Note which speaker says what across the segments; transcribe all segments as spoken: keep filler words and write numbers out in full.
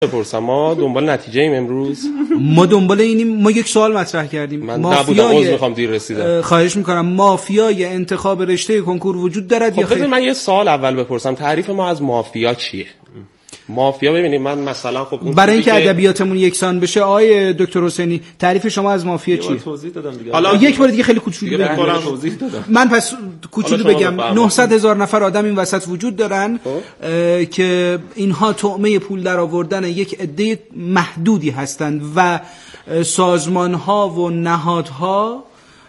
Speaker 1: بپرسم ما دنبال نتیجه ایم امروز؟
Speaker 2: ما دنبال اینیم. ما یک سوال مطرح کردیم.
Speaker 1: من نبودم، عذر میخوام دیر رسیدم.
Speaker 2: خواهش میکنم. مافیای انتخاب رشته کنکور وجود دارد یا
Speaker 1: خیر؟ من یه سوال اول بپرسم، تعریف ما از مافیا چیه؟ مافیا ببینید من مثلا خب
Speaker 2: برای اینکه ادبیاتمون یکسان بشه آقای دکتر حسینی تعریف شما از مافیا چیه؟
Speaker 3: توضیح دادم دیگه.
Speaker 2: حالا یک بار دیگه خیلی کوچولو بگم.
Speaker 3: توضیح دادم.
Speaker 2: من پس کوچولو بگم نهصد هزار نفر آدم این وسط وجود دارن که اینها طعمه پول در آوردن یک عده محدودی هستند و سازمان‌ها و نهادها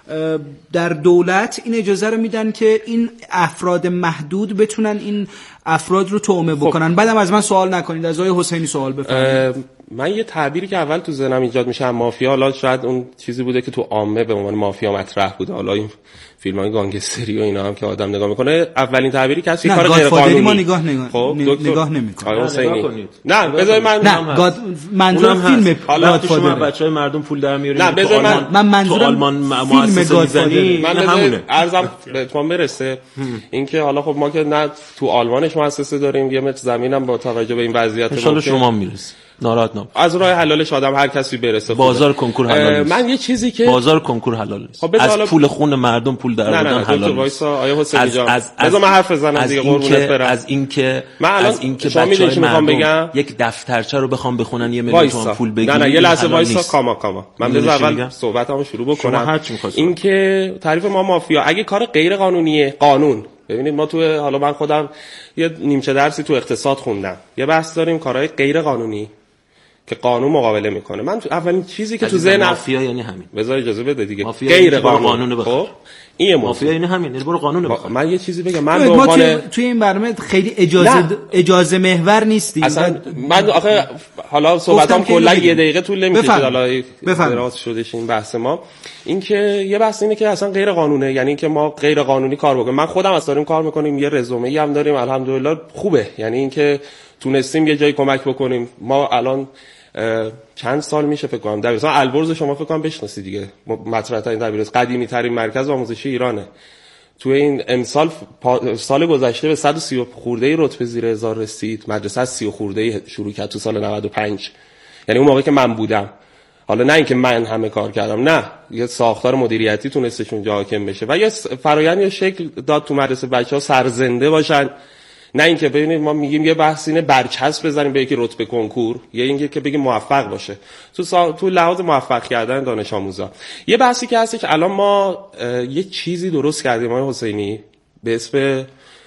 Speaker 2: در دولت این اجازه رو میدن که این افراد محدود بتونن این افراد رو طعمه بکنن. خب. بعدم از من سوال نکنید، از آقای حسینی سوال بفرمایید.
Speaker 1: من یه تعبیری که اول تو ذهنم ایجاد میشه مافیا، حالا شاید اون چیزی بوده که تو عامه به عنوان مافیا مطرح بوده، حالا این فیلم‌های گانگستری و اینا هم که آدم نگاه میکنه اولین تعبیری کسی کار غیر قانونی
Speaker 2: ما نگاه نگاه
Speaker 1: خب
Speaker 2: نگاه نمیکنه.
Speaker 1: آقای حسینی نه بذار من
Speaker 2: نه گاد منظورم فیلم
Speaker 3: حالا شما بچهای مردم پول در میارید.
Speaker 1: نه بذار من
Speaker 2: من منظورم
Speaker 3: آلمان مؤسسه میزنی
Speaker 1: من همونه ارزم بهتون برسه اینکه حالا خب ما که نه تو آلمانش مؤسسه داریم، یه متر زمینم با توجه به این وضعیت
Speaker 3: ان شاء الله شما میرسید. ناراحت نباش.
Speaker 1: از راه حلالش آدم هر کسی برسه.
Speaker 3: بازار کنکور حلال نیست.
Speaker 1: من یه چیزی که
Speaker 3: بازار کنکور حلال نیست.
Speaker 1: خب
Speaker 3: از پول خون مردم پول در آوردن حلال نیست.
Speaker 1: آیا حسینی جان بذار من حرف بزنم دیگه قربونت برم.
Speaker 3: از اینکه
Speaker 1: از
Speaker 3: اینکه بچه‌های مردم بگم یک دفترچه رو بخوام بخونن یه میلیون تومان پول بگیرن.
Speaker 1: نه نه یه لحظه وایسا کاما کاما. من بذار اول صحبتامو شروع بکنم. اینکه تعریف ما مافیا اگه کار غیر قانونیه، قانون ببینید ما تو حالا من خودم یه نیمچه درسی تو اقتصاد خوندم. یه بحث داریم کارهای غیر قانونی که قانون مقابله میکنه. من تو اولین چیزی که تو ذهنم
Speaker 3: مافیا یعنی همین.
Speaker 1: بذار اجازه بده دیگه. غیر قانون بخواد. این
Speaker 3: مافیا یعنی همین. یعنی برو قانون بخواد.
Speaker 1: من یه چیزی بگم من به عنوان
Speaker 2: توی این برنامه خیلی اجازه اجازه محور نیستیم.
Speaker 1: اصلا من آخه حالا صحبتام کلا یه دقیقه طول نمیکشه. حالا دراز شدش این بحث ما. این که یه بحث اینه که اصلا غیر قانونه، یعنی که ما غیر قانونی کار بکنیم. من خودم اصلا داریم کار میکنیم، یه رزومه‌ای هم داریم الحمدلله خوبه، یعنی اینکه تونستیم یه جایی کمک بکنیم. ما الان چند سال میشه فکر کنم دبیرستان البرز شما فکر کنم بشناسید دیگه، مطرح ترین دبیرستان قدیمی ترین مرکز آموزشی ایرانه. تو این امسال سال گذشته به صد و سی خورده رتبه زیر هزار رسید. مدرسه از سی خورده شروع کرد تو سال نود و پنج، یعنی اون موقع که من بودم. حالا نه اینکه من همه کار کردم، نه یه ساختار مدیریتی تونستش اونجا حاکم بشه و یه فرآیند یا شکل داد تو مدرسه بچه‌ها سرزنده باشن. نه اینکه ببینید ما میگیم یه بحث اینه برچسب بزنیم به یکی رتبه کنکور، یا اینکه که بگیم موفق باشه تو سا... تو لحاظ موفق کردن دانش آموزا. یه بحثی که هست که الان ما یه چیزی درست کردیم آقای حسینی به اسم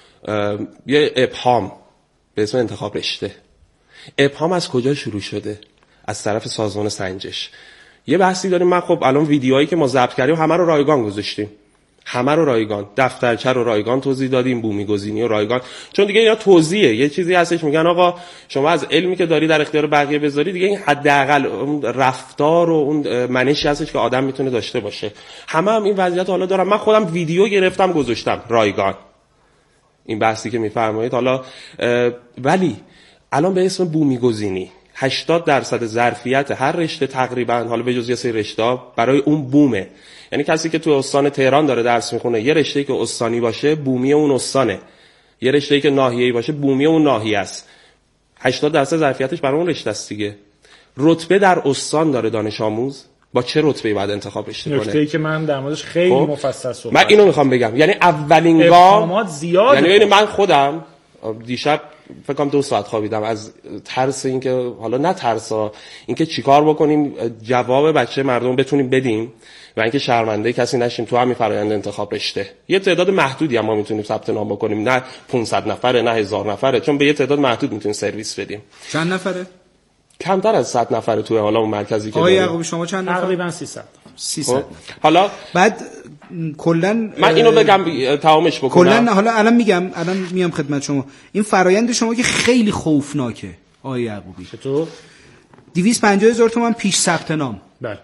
Speaker 1: یه ابهام به اسم انتخاب رشته. ابهام از کجا شروع شده؟ از طرف سازمان سنجش. یه بحثی داریم، من خب الان ویدیوهایی که ما ضبط کردیم همه رو رایگان گذاشتیم، همه رو رایگان، دفترچه رو رایگان توضیح دادیم، بومیگزینی رو رایگان، چون دیگه اینا توضیحه. یه چیزی هستش میگن آقا شما از علمی که داری در اختیار بقیه بذاری دیگه، این حداقل اون رفتار و اون منشی هستش که آدم میتونه داشته باشه. همه هم این وضعیت حالا دارم. من خودم ویدیو گرفتم گذاشتم رایگان این بحثی که میفرمایید. حالا ولی الان به اسم بومیگزینی هشتاد درصد ظرفیت هر رشته تقریبا، حالا به جز یه سری رشته‌ها، برای اون بومه. یعنی کسی که تو استان تهران داره درس میخونه، یه رشته‌ای که استانی باشه بومی اون استانه، یه رشته‌ای که ناحیه‌ای باشه بومی اون ناحیه است. هشتاد درصد ظرفیتش برای اون رشته است دیگه. رتبه در استان داره دانش آموز، با چه رتبه‌ای باید انتخاب رشته کنه؟
Speaker 4: نکته‌ای که من در موردش خیلی خب؟ مفصل صحبت
Speaker 1: من اینو میخوام بگم، یعنی اولین گام
Speaker 4: زیاده.
Speaker 1: یعنی ببین من خودم دیشب فکر کنم دو ساعت خوابیدم از ترس اینکه حالا نه ترسا اینکه چیکار بکنیم جواب بچه مردم بتونیم بدیم و اینکه شرمنده کسی نشیم تو همین فرآیند انتخاب رشته. یه تعداد محدودی هم ما میتونیم ثبت نام بکنیم، نه پانصد نفره نه هزار نفره، چون به یه تعداد محدود میتونیم سرویس بدیم.
Speaker 2: چند نفره؟
Speaker 1: کمتر از صد نفره توی حالا اون مرکزی که
Speaker 2: آقای یعقوبی شما چند نفر؟
Speaker 4: تقریبا سیصد.
Speaker 2: سیصد.
Speaker 1: حالا
Speaker 2: بعد کلا
Speaker 1: من اینو بگم تمامش بکنم.
Speaker 2: کلا حالا الان میگم، الان میام خدمت شما. این فرآیند شما که خیلی خوفناکه آقای یعقوبی.
Speaker 4: چطور؟
Speaker 2: دویست و پنجاه هزار تومان پیش ثبت نام.
Speaker 4: بله.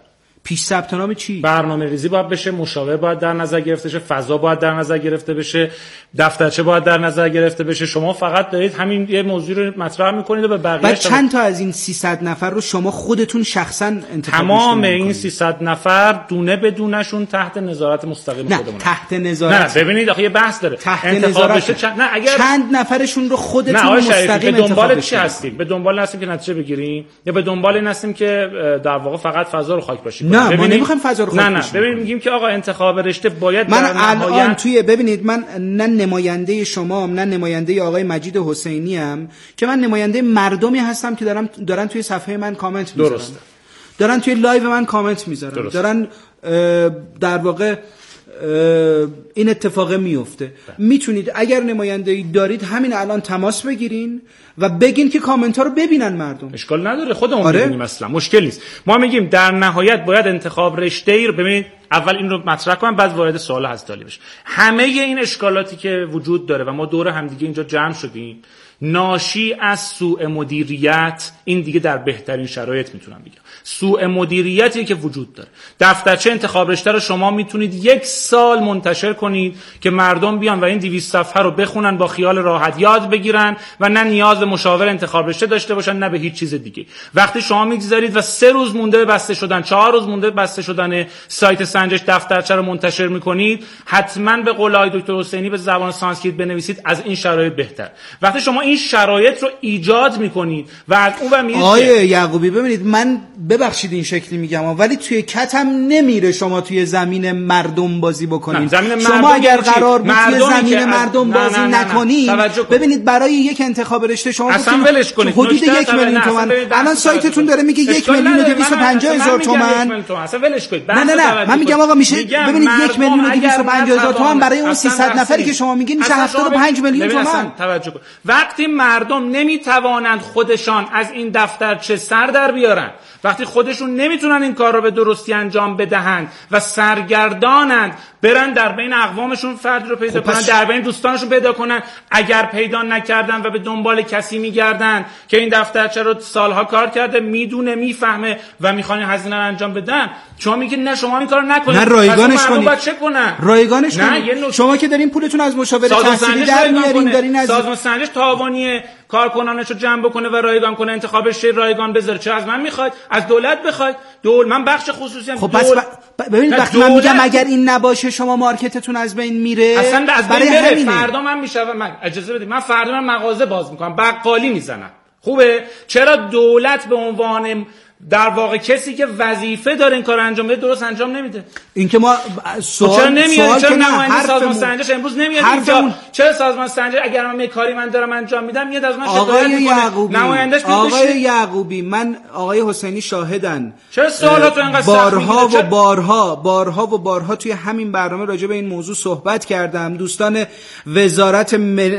Speaker 2: پیش ثبت نام چی؟
Speaker 4: برنامه ریزی باید بشه، مشاور باید در نظر گرفته بشه، فضا باید در نظر گرفته بشه، دفترچه باید در نظر گرفته بشه. شما فقط دارید همین یه موضوع رو مطرح میکنید و به بقیه
Speaker 2: بعد چند تا از این سیصد نفر رو شما خودتون شخصا انتخاب
Speaker 4: تمام این سیصد نفر دونه بدونشون تحت نظارت مستقیم خودمون.
Speaker 2: نه تحت نظارت.
Speaker 4: نه ببینید آخه یه بحث داره.
Speaker 2: تحت نظارت چند...
Speaker 4: نه اگر
Speaker 2: چند نفرشون رو خودتون مستقیم
Speaker 4: به دنبال چی هستیم؟ به دنبال هستیم که نتیجه بگیریم یا به دنبال این هستیم که در واقع فقط فضا رو خاک باشیم؟
Speaker 2: نه ما نمیخوایم فضا رو خاک
Speaker 4: نه نه ببین میگیم که آقا انتخاب رشته باید
Speaker 2: من الان توی ببینید من نه نماینده شما نه نماینده آقای مجید حسینی ام که من نماینده مردمی هستم که دارم دارن توی صفحه من کامنت میذارن. درسته. دارن توی لایو من کامنت میذارن. درسته. دارن در واقع این اتفاق میفته. میتونید اگر نماینده‌ای دارید همین الان تماس بگیرین و بگین که کامنت ها رو ببینن مردم.
Speaker 4: اشکال نداره خودمون آره؟ ببینیم اصلا مشکل نیست. ما میگیم در نهایت باید انتخاب رشته‌ای رو ببینید. اول این رو مطرح کنم بعد وارد سوال هستالی بشه. همه این اشکالاتی که وجود داره و ما دور همدیگه اینجا جمع شدیم ناشی از سوء مدیریت، این دیگه در بهترین شرایط میتونم بگم سوء مدیریتی که وجود داره. دفترچه انتخاب رشته رو شما میتونید یک سال منتشر کنید که مردم بیان و این دویست صفحه رو بخونن با خیال راحت یاد بگیرن و نه نیاز به مشاور انتخاب رشته داشته باشن نه به هیچ چیز دیگه. وقتی شما میگذارید و سه روز مونده به بسته شدن، چهار روز مونده به بسته شدن سایت سنجش دفترچه رو منتشر میکنید، حتما به قول آقای دکتر حسینی به زبان سانسکریت بنویسید از این شرایط بهتر. وقتی شما این شرایط رو ایجاد میکنید و از اون و میرید
Speaker 2: آیه یعقوبی ببینید من ببخشید این شکلی میگم ولی توی کتم نمیره شما توی زمین مردم بازی بکنید. شما اگر قرار بود توی زمین مردم بازی نه نه نکنید نه نه. ببینید برای یک انتخاب رشته شما حدود یک میلیون تومان الان سایتتون داره میگه یک میلیون و دویست و پنجاه هزار تومان.
Speaker 4: اصلا ولش کنید.
Speaker 2: نه نه نه من میگم آقا میشه ببینید یک میلیون و دویست و پنجاه هزار تومان برای اون سیصد نفری که شما میگین میشه هفتاد و پنج میلیون تومان.
Speaker 4: توجه کن وقتی مردم نمیتوانند خودشان از این دفترچه سر در بیارن، وقتی خودشون نمیتونن این کار رو به درستی انجام بدهند و سرگردانند برن در بین اقوامشون فرد رو پیدا کنن، در بین دوستانشون پیدا کنن، اگر پیدا نکردن و به دنبال کسی میگردن که این دفترچه رو سالها کار کرده میدونه میفهمه و میخوان هزینه رو انجام بدن، شما میگید نه شما این کارو نکنید.
Speaker 2: نه رایگانش کنید.
Speaker 4: باید چه کنن؟
Speaker 2: رایگانش کنید. نوع... شما که دارین پولتون از مشاور تحصیلی در میارین دارین از
Speaker 4: سازمان سنجش تاوانی کارکنانش رو جمع بکنه و رایگان کنه، انتخابش رایگان بذاره. چه از من میخواید؟ از دولت بخواید؟ دول من بخش خصوصی ام.
Speaker 2: خب پس ب... ببینید وقتی من میگم اگر این نباشه شما مارکتتون از بین میره.
Speaker 4: اصلا از بین میره. فردا من میشم من اجازه بدید من فردا من مغازه باز میکنم، بقالی میزنم. خوبه؟ چرا دولت به عنوان در واقع کسی که وظیفه داره این کار انجام بده درست انجام نمیده؟
Speaker 2: این که ما سوال
Speaker 4: چرا نمیاد؟ چرا
Speaker 2: نماینده
Speaker 4: سازمان سنجش امروز نمیاد اینجا؟ چرا سازمان سنجش اگر من یه کاری من دارم انجام میدم میاد از من شکایت میکنه؟ نمایندهش
Speaker 2: آقای یعقوبی من آقای حسینی شاهدن.
Speaker 4: چرا سوالاتو اینقدر
Speaker 2: بارها و بارها بارها و بارها توی همین برنامه راجع به این موضوع صحبت کردم. دوستان وزارت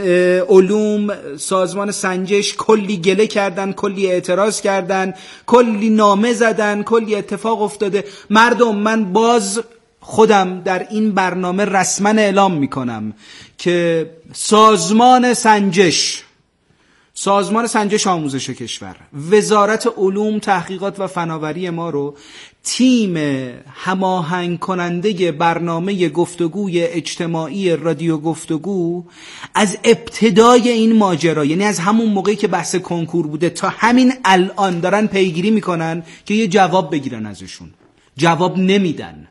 Speaker 2: علوم، سازمان سنجش کلی گله کردن، کلی اعتراض کردن، کلی نامه زدن، کلی اتفاق افتاده. مردم من باز خودم در این برنامه رسما اعلام میکنم که سازمان سنجش سازمان سنجش آموزش کشور، وزارت علوم، تحقیقات و فناوری ما رو تیم هماهنگ کننده برنامه گفتگوی اجتماعی رادیو گفتگو از ابتدای این ماجرا، یعنی از همون موقعی که بحث کنکور بوده تا همین الان دارن پیگیری میکنن که یه جواب بگیرن ازشون. جواب نمیدن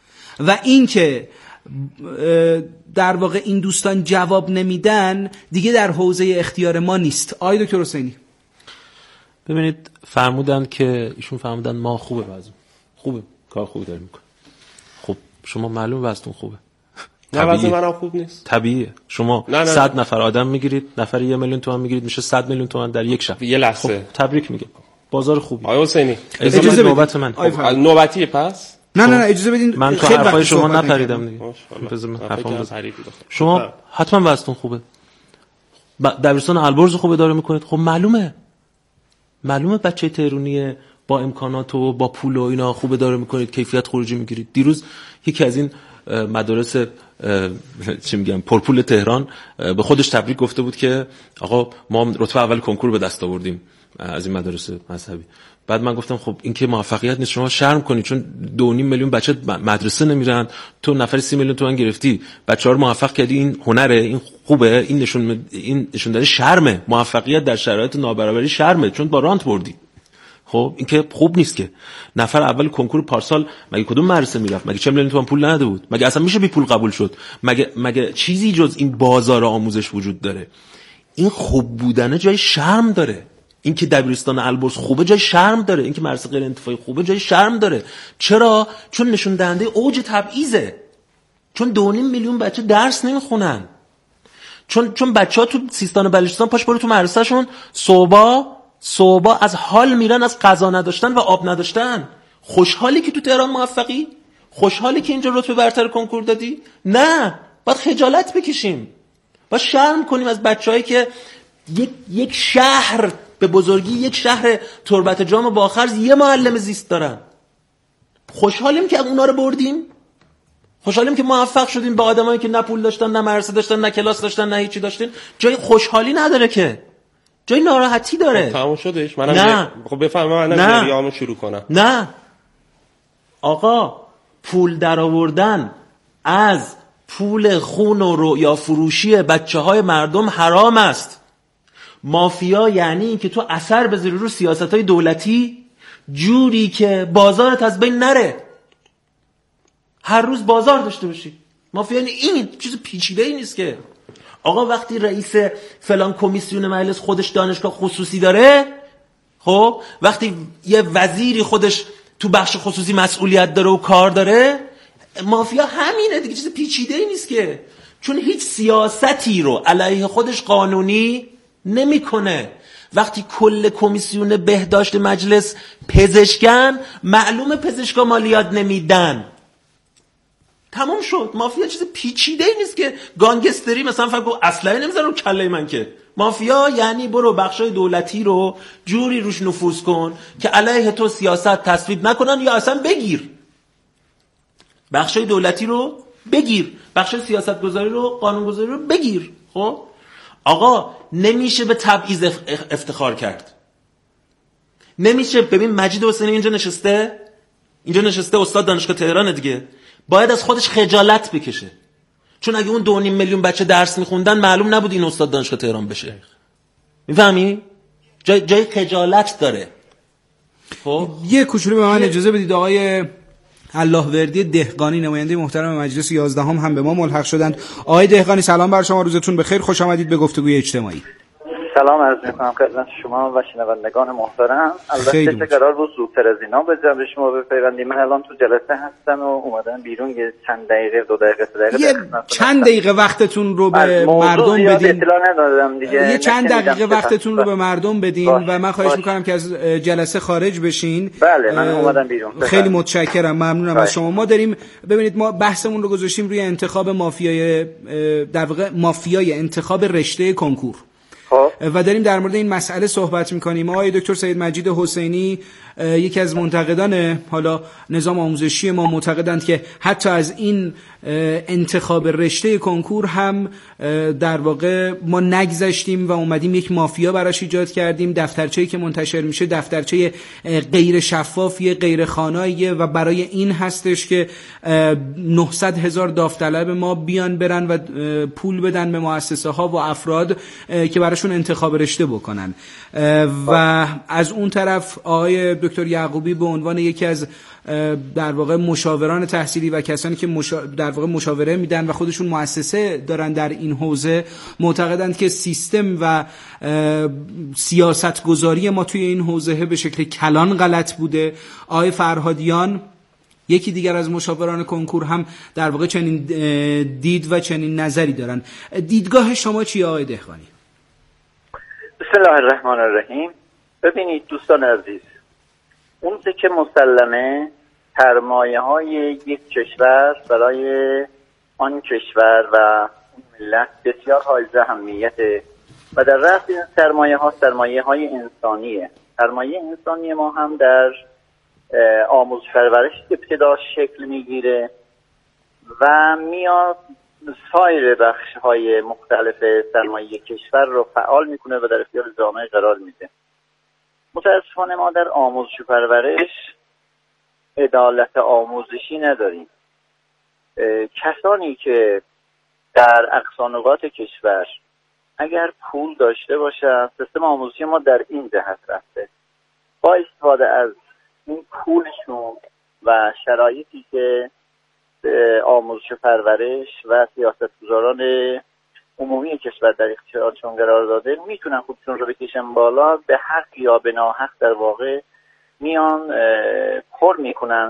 Speaker 2: و این که در واقع این دوستان جواب نمیدن دیگه در حوزه اختیار ما نیست. آقای دکتر حسینی
Speaker 3: ببینید فرمودن که ایشون فرمودن ما خوبه وضع خوبه کار خوبی داریم میکنه. خب شما معلوم وضعتون خوبه.
Speaker 1: نه وضع منم خوب نیست.
Speaker 3: طبیعیه. شما صد نفر آدم میگیرید، نفر یه میلیون تومان میگیرید، میشه صد میلیون تومان در یک شب.
Speaker 1: یه لحظه.
Speaker 3: خب تبریک میگم. بازار خوبی.
Speaker 1: آقای حسینی
Speaker 3: اجازه نوبت من.
Speaker 1: خب نوبتی پس
Speaker 2: نه نه نه اجازه بدین
Speaker 3: من تو حرفای شما نپریدم دیگه. بذار من حرفم بزنم. شما حتما وضعتون خوبه. دبیرستان البرز خوبه داره میکنید. خب معلومه. معلومه بچه تهرونی با امکانات و با پول و اینا خوبه داره میکنید، کیفیت خروجی میگیرید. دیروز یکی از این مدارس چی میگم پرپول تهران به خودش تبریک گفته بود که آقا ما رتبه اول کنکور به دست آوردیم. از این مدارس مذهبی. بعد من گفتم خب این که موفقیت نیست، شما شرم کنید، چون دو نیم میلیون بچه مدرسه نمیرن، تو نفر سی میلیون تومان گرفتی، بچه‌ها رو موفق کردی، این هنره، این خوبه، این نشون این نشون داره شرمه. موفقیت در شرایط نابرابری شرمه، چون با رانت بردی. خب این که خوب نیست که. نفر اول کنکور پارسال مگه کدوم مدرسه میرفت؟ مگه چه میلیون تومان پول نداده بود؟ مگه اصلا میشه بی پول قبول شد؟ مگه مگه چیزی جز این بازار آموزش وجود داره؟ این خوب بودن جای شرم داره. این که دبیرستان البرز خوبه جای شرم داره، این که مدرسه غیر انتفاعی خوبه جای شرم داره. چرا؟ چون نشون دهنده اوج تبعیضه. چون دو نیم میلیون بچه درس نمیخونن. چون چون بچه‌ها تو سیستان و بلوچستان پاش برو تو مدرسه‌شون صبح صبح از حال میرن از غذا نداشتن و آب نداشتن. خوشحالی که تو تهران موفقی؟ خوشحالی که اینجا رتبه برتر کنکور دادی؟ نه، باید خجالت بکشیم. باید شرم کنیم از بچه‌هایی که یک یک شهر به بزرگی، یک شهر تربت جام با خرز یه معلم زیست دارن. خوشحالیم که اونا رو بردیم، خوشحالیم که موفق شدیم به آدمایی که نه پول داشتن، نه مدرسه داشتن، نه کلاس داشتن، نه هیچی داشتن. جای خوشحالی نداره که، جای ناراحتی داره.
Speaker 1: تمام شدش. منم نه. خب بفهمم منم جریامو شروع کنم.
Speaker 3: نه آقا، پول در آوردن از پول خون و رویا فروشی بچه‌های مردم حرام است. مافیا یعنی این که تو اثر بذاری رو سیاست‌های دولتی جوری که بازارت از بین نره، هر روز بازار داشته باشی. مافیا یعنی این چیز پیچیده‌ای نیست که. آقا وقتی رئیس فلان کمیسیون مجلس خودش دانشگاه خصوصی داره، خب وقتی یه وزیری خودش تو بخش خصوصی مسئولیت داره و کار داره، مافیا همینه دیگه، چیز پیچیده‌ای نیست که. چون هیچ سیاستی رو علیه خودش قانونی نمیکنه. وقتی کل کمیسیون بهداشت مجلس پزشکن، معلومه پزشکا مالیات نمیدن. تمام شد. مافیا چیز پیچیده‌ای نیست که گانگستری مثلا فکر کنم اسلحه نمیزنه رو کله من که. مافیا یعنی برو بخشای دولتی رو جوری روش نفوذ کن که علیه تو سیاست تصویب نکنن یا اصلا بگیر. بخشای دولتی رو بگیر، بخشای سیاست گذاری رو، قانون گذاری رو بگیر. خب آقا نمیشه به تبعیض افتخار کرد. نمیشه. ببین مجید حسینی اینجا نشسته، اینجا نشسته استاد دانشگاه تهران دیگه، باید از خودش خجالت بکشه. چون اگه اون دو نیم میلیون بچه درس میخوندن معلوم نبود این استاد دانشگاه تهران بشه. میفهمی؟ جای جای خجالت داره. خب
Speaker 2: یه کوچولو به من اجازه بدید. آقای اللهوردی دهقانی نماینده محترم مجلس یازدهم هم به ما ملحق شدند. آقای دهقانی سلام بر شما، روزتون بخیر، خوش آمدید به گفتگوی اجتماعی.
Speaker 5: سلام عرض می‌کنم خدمت شما و شنوندگان محترم. البته چه قرار بود زودتر از اینا به جمع شما بپیوندیم. من الان تو جلسه هستم و اومدم بیرون، یه چند دقیقه دو دقیقه سه دقیقه
Speaker 2: یه چند دقیقه وقتتون رو به مردم بدین.
Speaker 5: اطلاع ندادم دیگه.
Speaker 2: یه چند دقیقه وقتتون رو به مردم بدین و من خواهش می‌کنم که از جلسه خارج بشین.
Speaker 5: بله من اومدم بیرون.
Speaker 2: خیلی متشکرم، ممنونم از شما. ما داریم ببینید ما بحثمون رو گذاشتیم روی انتخاب مافیای در واقع مافیای انتخاب رشته کنکور و داریم در مورد این مسئله صحبت میکنیم. آقای دکتر سید مجید حسینی یکی از منتقدان حالا نظام آموزشی ما معتقدند که حتی از این انتخاب رشته کنکور هم در واقع ما نگذشتیم و اومدیم یک مافیا براش ایجاد کردیم. دفترچه‌ای که منتشر میشه دفترچه غیر شفافیه، غیر خاناییه و برای این هستش که نهصد هزار داوطلب ما بیان برن و پول بدن به مؤسسه ها و افراد که براشون انتخاب رشته بکنن. و از اون طرف آقای دکتر یعقوبی به عنوان یکی از در واقع مشاوران تحصیلی و کسانی که مشا... در واقع مشاوره میدن و خودشون مؤسسه دارن در این حوزه معتقدند که سیستم و سیاست گذاری ما توی این حوزه به شکل کلان غلط بوده. آقای فرهادیان یکی دیگر از مشاوران کنکور هم در واقع چنین دید و چنین نظری دارن. دیدگاه شما چیه آقای دهقانی؟
Speaker 5: بسم الله الرحمن الرحیم. ببینید دوستان عزیز، اون که مسلمه سرمایه های یک کشور برای آن کشور و اون ملت بسیار حائز اهمیته و در رأس این سرمایه ها سرمایه های انسانیه. سرمایه انسانی ما هم در آموزش پرورش ابتدا شکل میگیره و میاد سایر بخش های مختلف سرمایه کشور رو فعال میکنه و در اختیار جامعه قرار میده. متاسفانه ما در آموزش و پرورش عدالت آموزشی نداریم. کسانی که در اقصانقاط کشور اگر پول داشته باشند، سیستم آموزشی ما در این جهت رفته، با استفاده از این پولشون و شرایطی که آموزش و پرورش و سیاستگزاران عمومی کشور در اختیارشون قرار داده، میتونن خودشون رو بکشن بالا، به حق یا به ناحق در واقع میان پر میکنن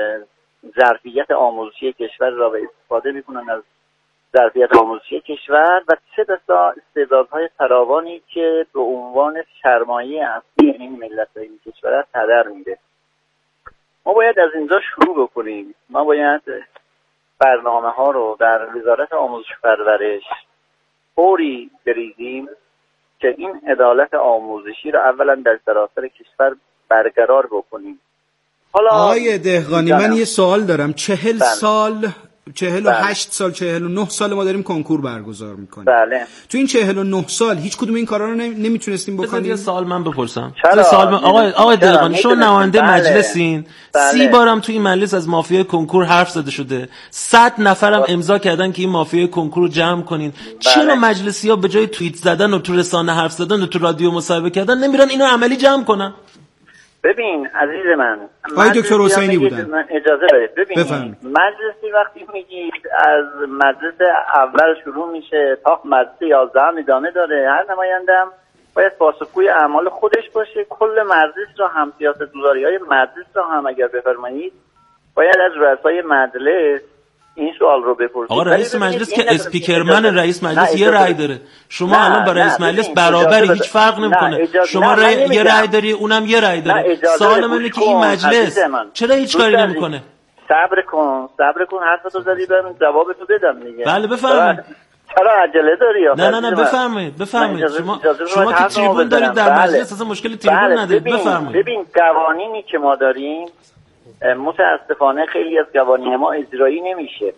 Speaker 5: ظرفیت آموزشی کشور را، به استفاده میکنن از ظرفیت آموزشی کشور و چه بسا استعدادهای فراوانی که به عنوان سرمایه اصلی این ملت و این کشور هدر میره. ما باید از اینجا شروع بکنیم. ما باید برنامه ها رو در وزارت آموزش و پرورش طوری بریزیم که این عدالت آموزشی رو اولا در سراسر کشور برقرار بکنیم. حالا
Speaker 2: آقای دهقانی، من یه سوال دارم. چهل
Speaker 5: بله.
Speaker 2: سال چهل و هشت سال چهل و نه سال ما داریم کنکور برگزار میکنیم.
Speaker 5: بله.
Speaker 2: تو این چهل و نه سال هیچ کدوم این کارا رو نمیتونستیم بکنیم؟
Speaker 3: یه سوال من بپرسم. یه سوال من... آقای آقای دهقانی، شما نماینده بله. مجلسین. بله. سی بارم تو این مجلس از مافیای کنکور حرف زده شده. صد نفرم امضا کردن که این مافیای کنکور رو جمع کنین. بله. چرا مجلسی‌ها به جای توییت زدن و تو رسانه حرف زدن و تو رادیو مصاحبه کردن نمیرن اینو عملی جمع کنن؟
Speaker 5: ببین عزیز من،
Speaker 2: آقای دکتر حسینی بودن.
Speaker 5: اجازه بدید. ببین مجلسی وقتی میگید از مجلس اول شروع میشه تا مجلس یازده ادامه داره، هر نماینده‌ام باید پاسخگوی اعمال خودش باشه. کل مجلس را هم، سیاستگزاری‌های مجلس را هم اگر بفرمایید باید از رؤسای مجلس این سوال رو بپرسید.
Speaker 3: آقا رئیس مجلس که اسپیکرمن رئیس مجلس یه رأی داره. شما الان با رئیس مجلس برابری، هیچ فرق نمیکنه. شما رأی یه رأی داری، اونم یه رأی داره. سوال منه که این مجلس چرا هیچ کاری نمیکنه؟
Speaker 5: صبر کن، صبر کن، حرفتو زدی برام جوابتو بدم دیگه.
Speaker 3: بله بفرمایید.
Speaker 5: چرا عجله داری؟
Speaker 3: نه نه نه بفرمایید بفرمایید. شما شما که تریبون دارید در مجلس، اصلا مشکل تریبون ندارید. بفرمایید.
Speaker 5: ببین قوانینی که ما داریم متاسفانه خیلی از قوانین ما اجرایی نمیشه.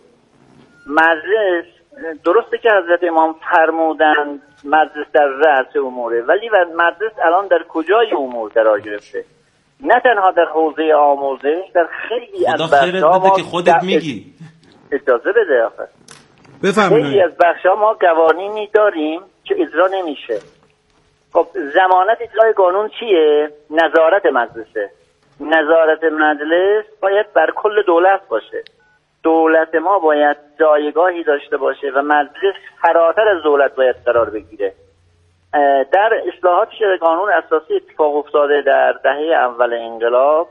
Speaker 5: مجلس درسته که حضرت امام فرمودن مجلس در رأس اموره، ولی مجلس الان در کجای امور قرار گرفته؟ نه تنها در حوزه آموزش، در خیلی از
Speaker 3: بخش‌ها ما که خودت میگی.
Speaker 5: اجازه بده آخه.
Speaker 2: بفرمایید.
Speaker 5: خیلی از بخش‌ها ما قوانینی داریم که اجرا نمیشه. خب ضمانت اجرای قانون چیه؟ نظارت مجلسه. نظارت مجلس باید بر کل دولت باشه. دولت ما باید جایگاهی داشته باشه و مجلس فراتر از دولت باید قرار بگیره. در اصلاحاتی که قانون اساسی اتفاق افتاده در دهه اول انقلاب،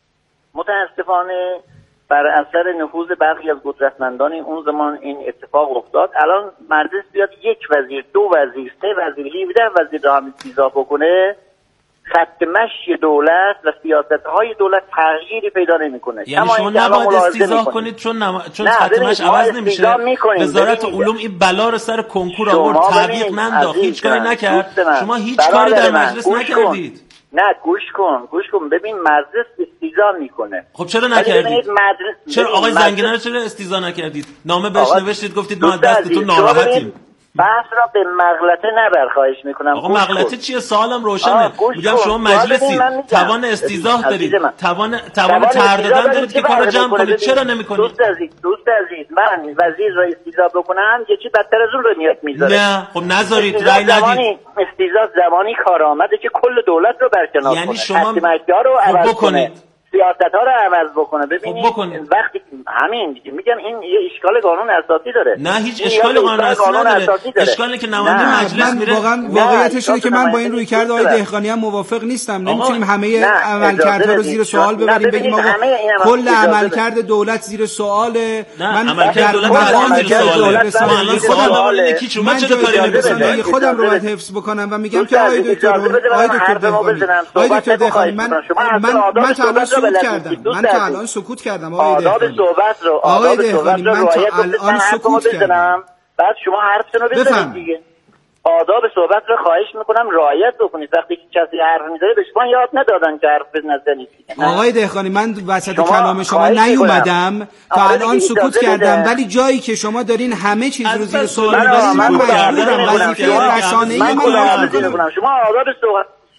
Speaker 5: متاسفانه بر اثر نفوذ برخی از قدرتمندان اون زمان این اتفاق افتاد. الان مجلس بیاد یک وزیر، دو وزیر، سه وزیر، هفده وزیر را هم استیضاح بکنه، خط مشی دولت و سیاست‌های دولت تغییری پیدا نمی‌کنه.
Speaker 3: یعنی شما نباید استیضاح کنید چون نم... چون خط مش عوض نمیشه. وزارت علوم این بلا رو سر کنکور آورد، تعویق ننداخت، هیچ کاری نکرد. شما هیچ کاری در مجلس نکردید.
Speaker 5: نه گوش کن گوش کن ببین مجلس استیضاح میکنه.
Speaker 3: خب چرا نکردید؟ چرا آقای زنگینا رو چرا استیضاح نکردید؟ نامه بهش نوشتید گفتید ما دستتون ناراحتیم.
Speaker 5: بحث را به مغلطه نبر، خواهش میکنم.
Speaker 3: آقا مغلطه چیه؟ سوالم روشنه. میگم شما مجلسی توان استیضاح دارید، توان توان طرح دادن دارید که کارو جمع کنید، چرا نمیکنید؟
Speaker 5: دوست عزیز دوست عزیز من وزیر را استیضاح بکنم یه چی بدتر از اون رو میاد میذاره.
Speaker 3: نه خب نذارید، رأی ندید.
Speaker 5: استیضاح زمانی کارآمده که کل دولت رو برکنار کنه،
Speaker 3: یعنی شما
Speaker 5: رو عوض
Speaker 3: بکنید،
Speaker 5: سیاست ها رو عوض بکنه. ببینید
Speaker 3: خب
Speaker 5: وقتی همین دیگه میگم این یه اشکال قانون اساسی داره.
Speaker 3: نه هیچ اشکال قانون اساسی نداره. اشکالی که نماینده مجلس میره.
Speaker 2: واقعا واقعیتش اینه که من با این روی کرده آقای دهقانی هم موافق نیستم. نمیتونیم همه عملکردها رو زیر سوال ببریم، بگیم آقا کل عملکرد دولت زیر سواله.
Speaker 3: من عملکرد دولت زیر سواله. ما الان سوال اینه که شما چرا کاری نمی‌کنید؟
Speaker 2: خودم رو باید حفظ بکنم و میگم که آقای دکتر آقای دکتر دهقانی آقای دکتر دهقانی من من من تا سکوت کردم. من تا الان سکوت کردم آقای دهقانی.
Speaker 5: صحبت رو
Speaker 2: آقای دهقانی من تا الان سکوت کردم.
Speaker 5: بعد شما حرفتون رو بزنید دیگه. آداب صحبت رو خواهش میکنم رعایت بکنید. وقتی که کسی حرف میزنه به شما یاد ندادن که حرف بزنید.
Speaker 2: آقای دهقانی من وسط کلام شما نیومدم، تا الان سکوت کردم، ولی جایی که شما دارین همه چیز رو زیر سوال میبرید من مجبورم وظیفه رسانه‌ای من
Speaker 5: شما آداب صحبت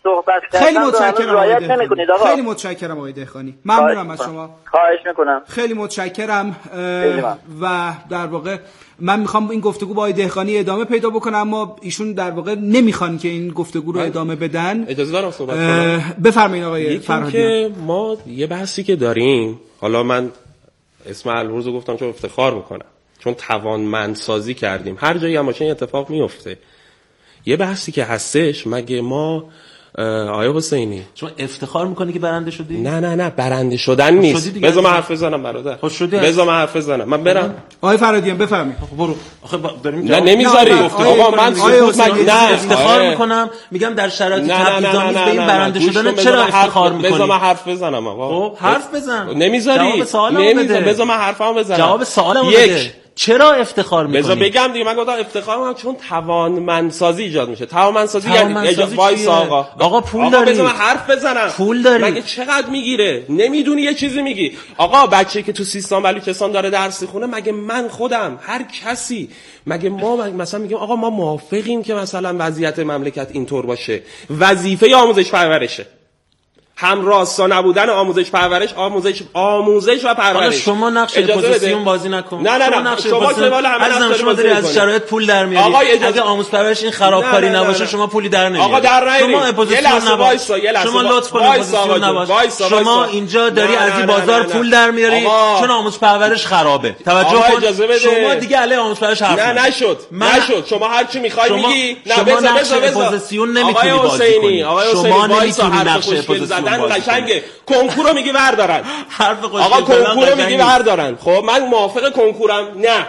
Speaker 5: صحبت کردم
Speaker 2: خیلی متشکرم
Speaker 5: رعایت نمی‌کنید آقا.
Speaker 2: خیلی متشکرم آقای دهقانی، ممنونم از شما.
Speaker 5: خواهش میکنم.
Speaker 2: خیلی متشکرم. و در واقع من میخوام این گفتگو با آقای دهقانی ادامه پیدا بکنم، اما ایشون در واقع نمیخوان که این گفتگو رو ادامه بدن.
Speaker 1: اجازه دارم صحبت کنم؟
Speaker 2: بفرمایید آقای فرهادیان.
Speaker 1: که ما یه بحثی که داریم، حالا من اسم البرز رو گفتم چون افتخار میکنم، چون توانمندسازی کردیم، هر جایی هم باشه این اتفاق میفته. یه بحثی که هستش، مگه ما آیا حسینی
Speaker 3: شما افتخار میکنی که برنده شدی؟
Speaker 1: نه نه نه برنده شدن نیست. بذار من حرف بزنم برادر. بذار من حرف بزنم. من برم.
Speaker 2: آقای فرهادیان بفرمایید.
Speaker 3: برو. آخه داریم
Speaker 1: نه نمیذاری. آقا من سکوت مگه
Speaker 3: نه افتخار میکنم، میگم در شرایط تبعیض‌آمیز به این برنده شدن چرا افتخار میکنی؟
Speaker 1: بذار من حرف بزنم آقا.
Speaker 3: خب حرف بزن.
Speaker 1: نمیذاری. نمیذاری. بذار من حرفمو بزنم.
Speaker 3: جواب سوالمو بده. چرا افتخار میکنی؟
Speaker 1: بذار بگم دیگه. من گفتم افتخار میکنم چون توانمندسازی ایجاد میشه. توانمندسازی یعنی وایس آقا.
Speaker 3: آقا پول داری.
Speaker 1: بذار من حرف بزنم.
Speaker 3: پول داری.
Speaker 1: مگه چقدر میگیره؟ نمیدونی یه چیزی میگی. آقا بچه‌ای که تو سیستان بلوچستان داره درس میخونه، مگه من خودم هر کسی، مگه ما مثلا میگیم آقا ما موافقیم که مثلا وضعیت مملکت اینطور باشه؟ وظیفه آموزش پرورشه. همراستا نبودن آموزش پرورش، آموزش آموزش و پرورش.
Speaker 3: حالا شما نقش اپوزیسیون بازی نکن.
Speaker 1: نه نه نه شما که والا همه نقش
Speaker 3: شما داری از شرایط پول در میاری. اگه آموزش پرورش این خرابکاری نباشه شما پولی در نمیاری.
Speaker 1: آقا در نمیاری.
Speaker 3: شما اپوزیسیون نباش. شما لطف کن اپوزیسیون نباش. شما اینجا داری از این بازار پول در میاری چون آموزش پرورش خرابه. توجه کن. شما دیگه علی آموزش پرورش حرف
Speaker 1: نه نشد. نشد. شما هر چی میخوای میگی. نه بذار بذار
Speaker 3: اپوزیسیون نمیتونی بازی کنی. شما نمیتونی نقش اپوزیسیون
Speaker 1: قشنگه. کنکور رو میگی بردارن.
Speaker 3: حرف
Speaker 1: آقا کنکور رو میگی بردارن. خب من موافق کنکورم. نه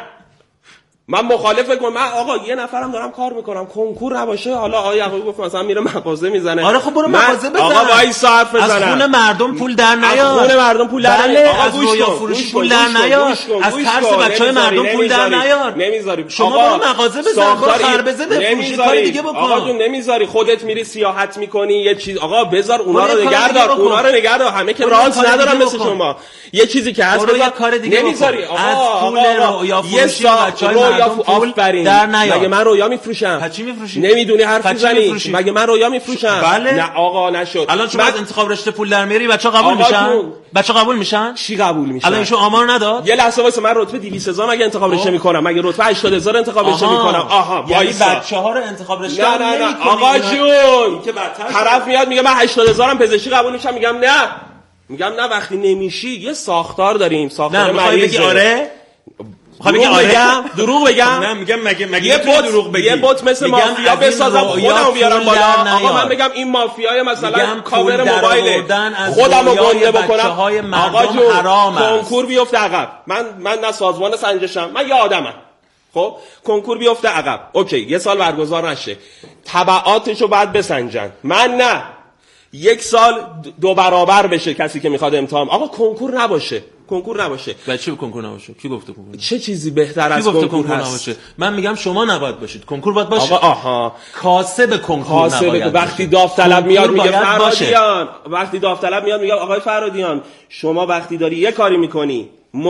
Speaker 1: من مخالف کنم. من آقا یه نفرم دارم کار میکنم، کنکور نباشه. حالا آقا یعقوبی گفت مثلا میره مغازه میزنه.
Speaker 3: آره خب برو مغازه بزن.
Speaker 1: آقا وایس حرف بزنم.
Speaker 3: از خون مردم پول در نیار.
Speaker 1: از خون مردم پول در نیار.
Speaker 3: آقا از رویا فروشی پول در نیار. از ترس بچهای مردم پول در نیار.
Speaker 1: نمیذاری.
Speaker 3: شما برو مغازه بزن، برو خربزه بفروش، کاری دیگه بکن.
Speaker 1: آقا جون نمیذاری. خودت میری سیاحت میکنی یه چیز. آقا بذار اونا رو نگهدار. اونا رو نگهدار. همه که راز ندارن مثل شما. یه چیزی که هست بذار. نمیذاری.
Speaker 3: آقا پول رویا فروشی بچهای مردم پول در نیار.
Speaker 1: مگه من رویا میفروشم؟
Speaker 3: چی میفروشی؟
Speaker 1: نمیدونی حرف میزنی؟ مگه من رویا میفروشم؟
Speaker 3: بله.
Speaker 1: نه آقا نشد.
Speaker 3: الان شما از انتخاب رشته پول در میاری، بچه‌ها قبول میشن؟ بچه‌ها قبول میشن؟
Speaker 1: چی قبول میشن؟
Speaker 3: الان ایشون آمار نداد؟
Speaker 1: یه لحظه واسه من رتبه دویست هزار مگه انتخاب رشته میکنم؟ مگه رتبه هشتاد هزار انتخاب رشته میکنم؟ آها وایسا.
Speaker 3: یعنی بچه‌ها رو انتخاب رشته
Speaker 1: نه نه نه آقا جون که طرف میاد میگه من هشتاد هزار م پزشکی قبول میشم، میگم نه. میگم نه وقتی نمیشی یه ساختار داریم، ساختار مریض.
Speaker 3: آره
Speaker 1: خب میگم آره دروغ بگم.
Speaker 3: نه میگم مگه مگه
Speaker 1: یه بوت دروغ بگی. یه بوت مثل مافیا بسازم خودمو بیارم بالا. آقا من بگم این مافیای مثلا کاور موبایل خودمو گنده بکنم. آقا جون کنکور بیفته عقب. من من نه سازمان سنجشم، من یه آدمم. خب کنکور بیفته عقب. اوکی یه سال برگزار نشه. تبعاتشو بعد بسنجن. من نه. یک سال دو برابر بشه کسی که میخواد امتحان. آقا کنکور نباشه. کنکور نباشه.
Speaker 3: بچه کنکور نباشه. کی گفته کنکور؟
Speaker 1: چه چیزی بهتر از کنکور, کنکور
Speaker 3: نباشه؟ من میگم شما نباید باشید. کنکور باید باشه.
Speaker 1: آقا آها.
Speaker 3: کاسب کنکور نباید.
Speaker 1: وقتی داوطلب میاد میگه فرهادیان، وقتی داوطلب میاد میگه آقای فرهادیان شما وقتی داری یه کاری میکنی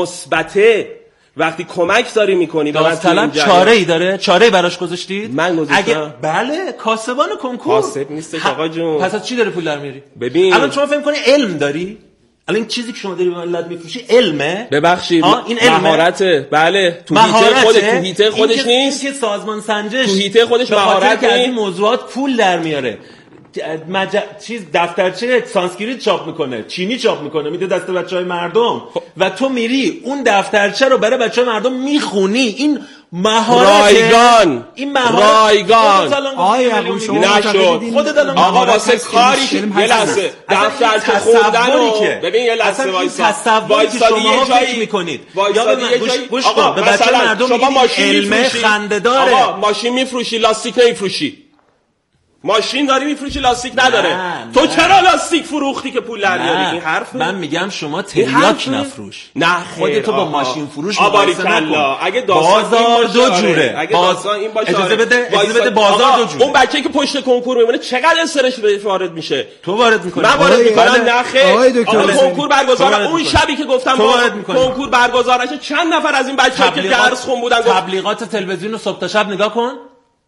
Speaker 1: مثبته، وقتی کمک داری میکنی به
Speaker 3: داوطلب چاره ای داره؟ چاره ای براش گذاشتید؟
Speaker 1: من گذاشتم.
Speaker 3: اگه بله کاسبان کنکور.
Speaker 1: کاسب نیستش آقا جون.
Speaker 3: پس از چی داره پول در میاری؟
Speaker 1: ببین
Speaker 3: الان شما فکر کنی علم داری؟ الان این چیزی که شما داری به ملت میفروشی علمه؟
Speaker 1: ببخشید این مهارته. بله تو هیته خودش تو هیته خودش نیست.
Speaker 3: این که سازمان سنجش
Speaker 1: تو هیته خودش مهارت
Speaker 3: از این موضوعات پول در میاره. مج... چیز دفترچه سانسکریت چاپ میکنه، چینی چاپ میکنه، میده دست بچهای مردم و تو میری اون دفترچه رو برای بچهای مردم میخونی. این مهارت
Speaker 1: رایگان.
Speaker 3: این مهارت
Speaker 1: رایگان.
Speaker 2: آیا
Speaker 1: نشد
Speaker 3: خودت الان
Speaker 1: آقا واسه کاری که یه لحظه دفترچه خوندن و ببین یه لحظه وایسا
Speaker 3: وایسادی یه جایی میکنید یا گوش کن به بچهای مردم
Speaker 1: شما ماشین
Speaker 3: علم خنده داره.
Speaker 1: آقا ماشین میفروشی لاستیک نمیفروشی. ماشین داری میفروشی لاستیک نداره.
Speaker 3: نه،
Speaker 1: تو
Speaker 3: نه.
Speaker 1: چرا لاستیک فروختی که پول در میاری؟ این حرفه.
Speaker 3: من میگم شما تریاک نفروش.
Speaker 1: نه
Speaker 3: خودتو با ماشین فروش
Speaker 1: مقایسه نکن. اگه
Speaker 3: بازار دو جوره.
Speaker 1: اگه داستان این باشه
Speaker 3: اجازه بده اجازه بده بازار دو جوره.
Speaker 1: اون بچه‌ای که پشت کنکور میمونه چقدر استرس بهش وارد میشه؟
Speaker 3: تو وارد میکنی.
Speaker 1: من وارد میکنم. نه خیر. کنکور برگزار اون شبی که گفتم کنکور برگزار نشه چند نفر از این بچه‌ها که درس خون بودن
Speaker 3: تبلیغات تلویزیون رو صبح تا شب نگاه کن.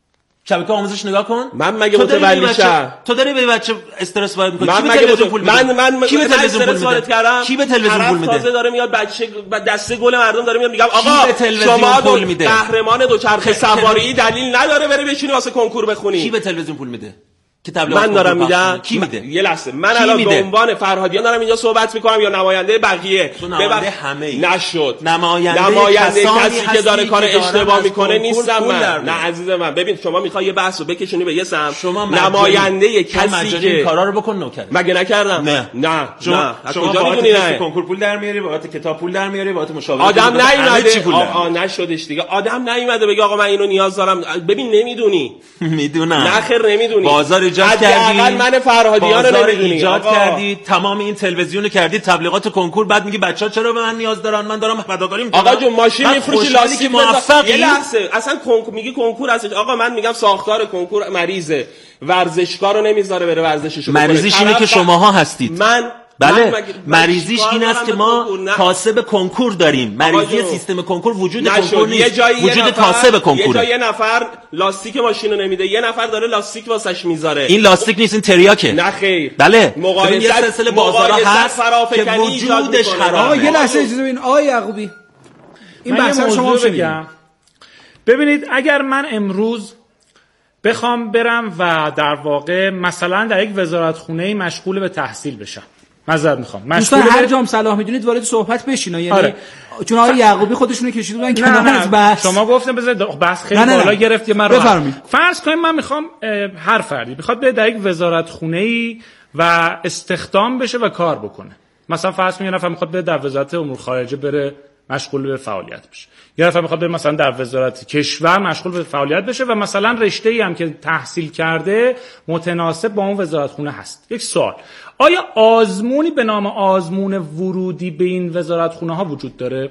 Speaker 3: شبکه آموزش نگاه کن.
Speaker 1: من مگه متولی شهر
Speaker 3: تو داری به بچه استرس وارد می‌کنی؟
Speaker 1: کی به تلویزیون پول میده؟ من من
Speaker 3: کی به تلویزیون پول میده؟ کردم
Speaker 1: کی به تلویزیون پول میده؟ داره میاد بچه دسته گل مردم داره میاد میگم آقا شما پول میده؟ قهرمان دوچرخه سواری دلیل نداره بره بشینی واسه کنکور بخونی.
Speaker 3: کی به تلویزیون پول میده؟
Speaker 1: که تبلیغات من دارم میدم. کی میده؟ یه لحظه من الان به عنوان فرهادیان دارم اینجا صحبت میکنم یا نماینده بقیه؟
Speaker 3: نماینده همه
Speaker 1: نشد.
Speaker 3: نماینده,
Speaker 1: نماینده کسی که داره کار اشتباه میکنه نیستم من. نه عزیز من ببین شما میخوای یه بحثو بکشونی به یه سم. نماینده کسی که
Speaker 3: این کارا رو بکن نوکر.
Speaker 1: مگه نکردم؟
Speaker 3: نه
Speaker 1: نه
Speaker 3: شما کجا میدونی نه؟ کنکور پول در میاری، بابت کتاب پول در میاری، بابت مشاوره.
Speaker 1: آدم نیومده. آ نشدش دیگه. آدم نیومده بگه آقا من اینو نیاز دارم. ببین نمیدونی.
Speaker 3: میدونم.
Speaker 1: نه خیر نمیدونی.
Speaker 3: بازار ایجاد کردی.
Speaker 1: من فرهادیان رو نمیدونی
Speaker 3: ایجاد کردی، تمام این تلویزیون کردی، تبلیغات کنکور، بعد میگی بچه‌ها چرا به من نیاز دارن؟ من دارم فداکاری میکنم.
Speaker 1: آقا جون ماشین میفروشی لاستیک
Speaker 3: موفقی.
Speaker 1: یه لحظه اصلا کنکور میگی کنکور هستش. آقا من میگم ساختار کنکور مریضه، ورزشکارو نمیذاره بره ورزششو بکنه.
Speaker 3: مریضیش اینه که شماها هستید.
Speaker 1: من
Speaker 3: بله مریضیش این است که ما کاسب کنکور داریم. مریضی سیستم کنکور وجود کنکور نیست، وجود کاسب کنکور.
Speaker 1: یه جای یه نفر لاستیک ماشینو نمیده، یه نفر داره لاستیک واسش میذاره.
Speaker 3: این لاستیک نیست، این تریاکه.
Speaker 1: نه خیر.
Speaker 3: بله
Speaker 1: مقایسه
Speaker 3: یه سلسله بازارها هست که وجودش خرابه.
Speaker 2: آقا یه لحظه اجازه بدین آقای یعقوبی این بحث شما بگم.
Speaker 4: ببینید اگر من امروز بخوام برم و در واقع مثلا در یک وزارتخونه مشغول به تحصیل بشم، معذرت میخوام
Speaker 2: دوستان هر جام صلاح میدونید وارد صحبت بشین. یعنی آره. چون آقای یعقوبی خودشونو کشیده بودن کنار از بحث.
Speaker 4: شما گفتین بذارید بحث خیلی بالا گرفت من رو فرض کنیم من میخوام هر فردی بخواد بره در یک وزارتخونه‌ای و استخدام بشه و کار بکنه. مثلا فرض کنید یه نفر میخواد بره در وزارت امور خارجه بره مشغول به فعالیت بشه، یه نفر میخواد بره مثلا در وزارت کشور مشغول به فعالیت بشه و مثلا رشته‌ای هم که تحصیل کرده متناسب با اون وزارتخونه هست. یک سوال، آیا آزمونی به نام آزمون ورودی به این وزارتخونه ها وجود داره؟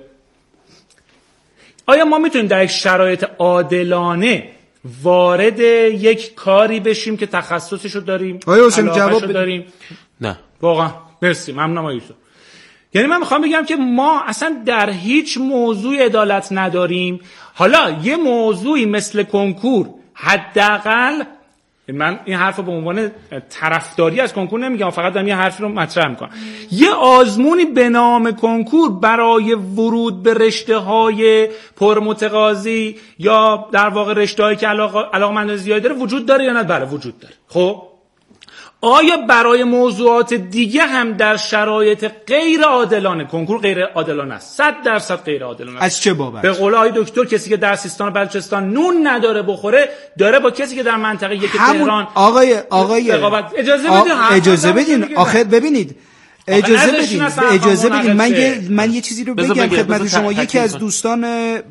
Speaker 4: آیا ما میتونیم در یک شرایط عادلانه وارد یک کاری بشیم که تخصصشو داریم؟
Speaker 2: آیا حسین جواب
Speaker 4: داریم؟
Speaker 3: نه
Speaker 4: واقعا مرسی ممنونم آقای یوسف. یعنی من میخوام بگم که ما اصلا در هیچ موضوع عدالت نداریم. حالا یه موضوعی مثل کنکور حداقل، من این حرف رو به عنوان طرفداری از کنکور نمیگم، فقط دارم یه حرفی رو مطرح میکنم. یه آزمونی به نام کنکور برای ورود به رشته‌های پرمتقاضی یا در واقع رشته‌هایی که علاقه علاقه‌مند زیادی داره وجود داره یا نه؟ بله وجود داره. خب آیا برای موضوعات دیگه هم در شرایط غیر عادلانه کنکور غیر عادلانه است؟ صد درصد غیر عادلانه است.
Speaker 2: از چه بابت؟
Speaker 4: به قول آقای دکتر کسی که در سیستان و بلوچستان نون نداره بخوره داره با کسی که در منطقه یک تهران
Speaker 2: آقای آقای
Speaker 4: اجازه بدین
Speaker 2: اجازه بدین آخر ببینید اجازه بدین اجازه بدین من یه من یه چیزی رو بگم خدمت شما. یکی از دوستان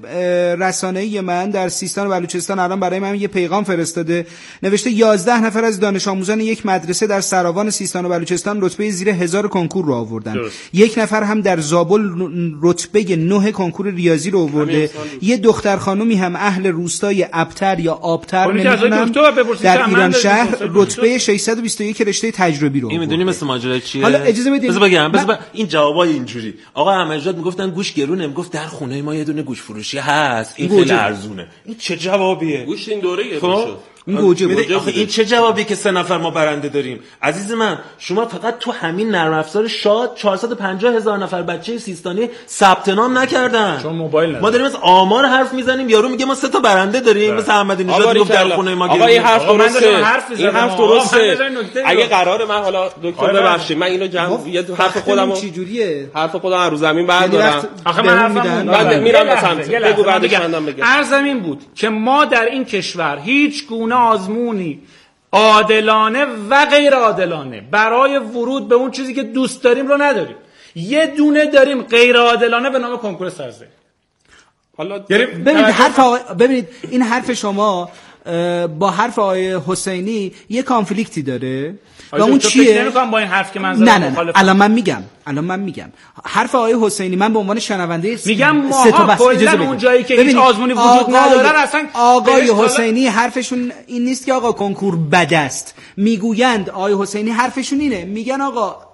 Speaker 2: رسانه‌ای من در سیستان و بلوچستان الان برای من یه پیغام فرستاده، نوشته یازده نفر از دانش آموزان یک مدرسه در سراوان سیستان و بلوچستان رتبه زیر هزار کنکور رو آوردن. یک نفر هم در زابل رتبه نه کنکور ریاضی رو آورده. یه دختر خانومی هم اهل روستای ابتر یا آبتر نمیدونم در ایران شهر رتبه ششصد و بیست و یک رشته تجربی رو آورده.
Speaker 3: میدونی مثل ماجرا چیه؟
Speaker 2: حالا اجازه بدید
Speaker 3: بذار بگم بذار این جوابای اینجوری آقا احمدی میگفتن گوش گرونه، میگفت در خونه ما یه دونه گوش فروشی هست این خیلی ارزونه. این چه جوابیه؟
Speaker 1: گوش این دوره گرفته شد.
Speaker 2: این گوجه بود.
Speaker 3: آخه این چه جوابی که سه نفر ما برنده داریم عزیز من؟ شما فقط تو همین نرم افزار شاد چهارصد و پنجاه هزار نفر بچه سیستانی ثبت نام نکردن.
Speaker 4: چون موبایل
Speaker 3: ما داریم از آمار حرف میزنیم، یارو میگه ما سه تا برنده داریم مثل احمدی نژاد میگفت در خونه ما.
Speaker 1: آقا این حرف درسته، این حرف درسته. اگه قراره من حالا دکتر ببخشید من اینو جمع یه حرف خودمو
Speaker 2: چه جوریه
Speaker 1: حرف خودم رو زمین بردارم.
Speaker 4: آخه من حرفم
Speaker 1: بعد میرم مثلا بگو بعدش منم بگم.
Speaker 4: عرضم این بود که ما در این کشور هیچ گونه آزمونی عادلانه و غیر عادلانه برای ورود به اون چیزی که دوست داریم رو نداریم. یه دونه داریم غیر عادلانه به نام کنکور سرزه.
Speaker 1: حالا
Speaker 2: ببینید حرف ببینید این حرف شما با حرف آقای حسینی یه کانفلیکتی داره و اون چیه؟
Speaker 4: نمی‌خوام با این حرف که من زدم
Speaker 2: نه نه, نه. الان من میگم الان من میگم حرف آقای حسینی من به عنوان شنونده
Speaker 4: میگم ماها کلا اون جایی که هیچ آزمونی وجود نداره اصلا
Speaker 2: آقای حسینی حرفشون این نیست که آقا کنکور بد است. میگویند آقای حسینی حرفشون اینه، میگن آقا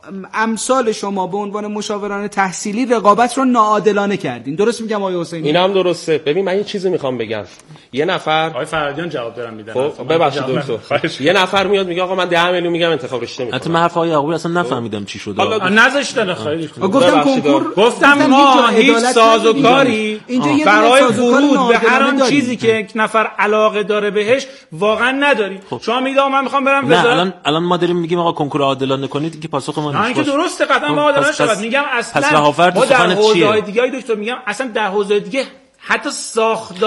Speaker 2: امثال شما به عنوان مشاوران تحصیلی رقابت رو ناعادلانه کردین. درست میگم آقای حسینی؟
Speaker 1: این هم درسته. ببین من یه چیزی میخوام بگم. یه نفر
Speaker 4: آقای فرادیان جواب دارم میدن.
Speaker 1: خب ببخشید دکتر. یه نفر میاد میگه آقا من ده میلیون میگم انتخاب رشته میکنم.
Speaker 3: حتی من حرف آقای یعقوبی اصلا نفهمیدم چی شده.
Speaker 4: حالا نذاشتن خیلی.
Speaker 2: گفتم کنکور،
Speaker 4: گفتم ما هیچ سازوکاری برای ورود به هر آن چیزی که یک نفر علاقه داره بهش واقعا نداریم. شما میگید من میخوام برم
Speaker 3: وزارت. الان الان ما داریم میگیم آقا کنکور عادلانه کنید که پاسخ ما
Speaker 4: نیست. نه اینکه درسته قطعا ما عادلانه شود. میگم اصلا ما در حوزه‌های دیگه دکتر میگم اصلا در حوزه دیگه حتی ساختار